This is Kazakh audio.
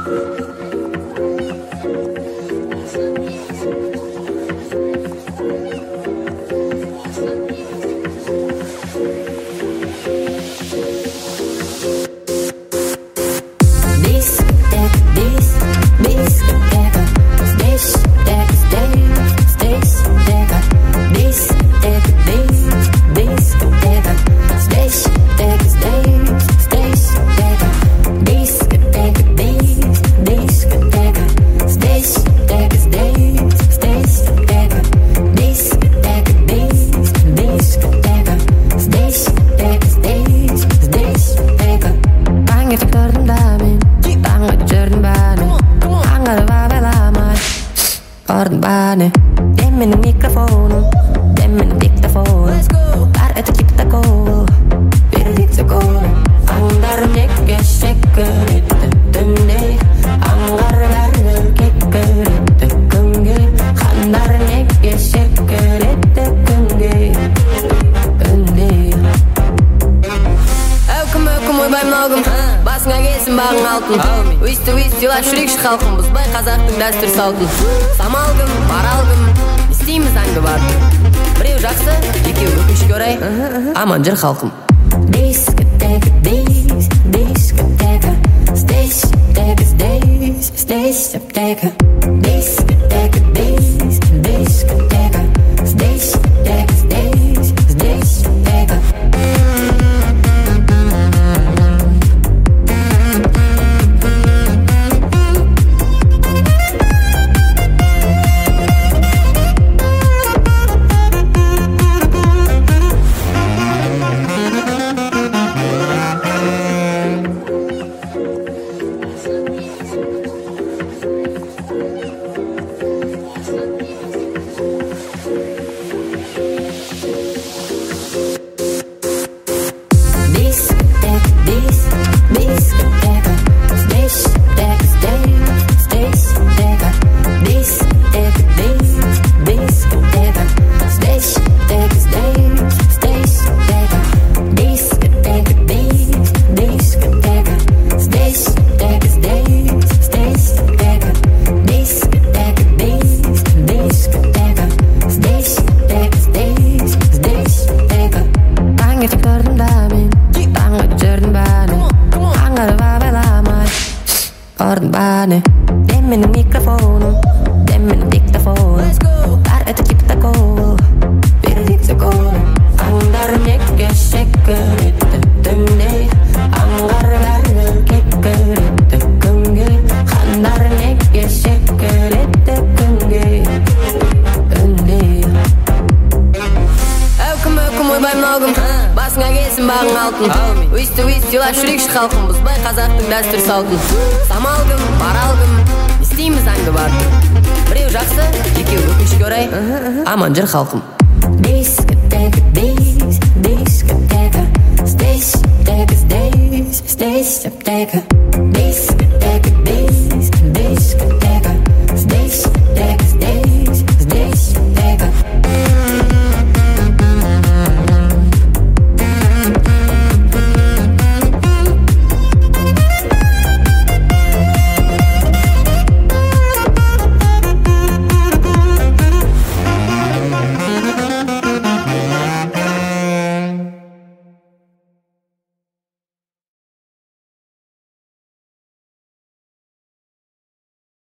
Ordnbane, dem in een microfoon, dem in een dictafoon. Daar uit de kiptakool, weer dit te komen. Angar nekke zeker, nee. Angar garder kikker, de kunge. Gandar nekke zeker, de kunge. Nee. Elke meuke mooi bij melken. Басыңа келсін бағың алтын. Өйсті шүрекші халқым, бұзбай қазақтың дәстүр салтын. Самал кім, марал кім, істейміз аңды бар. Біреу жақсы, екеу өкінішке орай, аман жүр халқым. Дискотека, дискотека, здесь аптека, здесь аптека. Дискотека, дискотека, здесь аптека, здесь аптека. Ordnbane, dem in een microfoon, dem in een dictafoon. Daar uit de kiptakool, weer dit te komen. Angar nekke zeker, nee. Angar garder kikker, de kunge. Gandar nekke zeker, de kunge. Nee. Elke meuke mooi bij melken. Басыңа келсін бағың алтын. Өйсті шүрекші халқым, бұзбай қазақтың дәстүр салтын. Самал кім, марал кім, істейміз аңды бар. Біреу жақсы, екеу өкінішке орай, аман жүр халқым. Дискотека, дискотека, здесь аптека, здесь аптека.